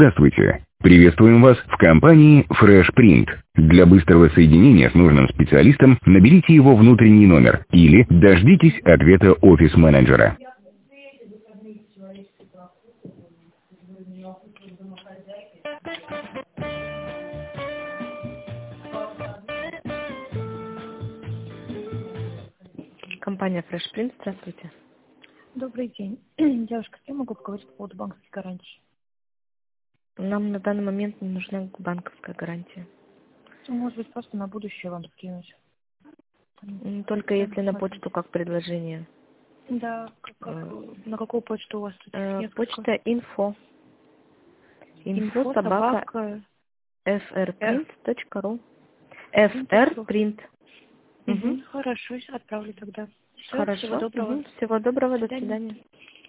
Здравствуйте! Приветствуем вас в компании FreshPrint. Для быстрого соединения с нужным специалистом наберите его внутренний номер или дождитесь ответа офис-менеджера. Компания FreshPrint, здравствуйте. Добрый день. Девушка, с кем могу поговорить по поводу банковской гарантии? Нам на данный момент не нужна банковская гарантия. Ну, может быть, просто на будущее вам скинуть. Только если на почту как предложение. Да, на какую почту у вас тут несколько? Почта info. Info собака frprint.ru. frprint. Хорошо, отправлю тогда. Все, Хорошо. всего доброго. Всего доброго, До до свидания. свидания.